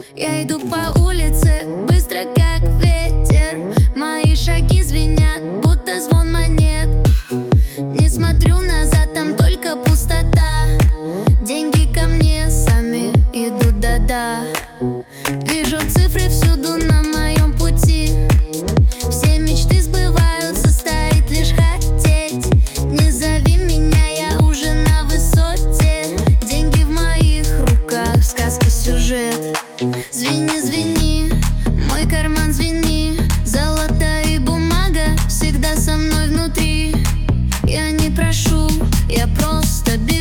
Я иду по улице, быстро как ветер. Мои шаги звенят, будто звон монет. Не смотрю назад, там только пустота. Деньги ко мне сами идут, да-да. Вижу цифры всюду на моем пути. Все мечты сбываются, стоит лишь хотеть. Не зови меня, я уже на высоте. Деньги в моих руках, сказки, сюжет. Звени, звени, мой карман звени. Золото и бумага всегда со мной внутри. Я не прошу, я просто беру.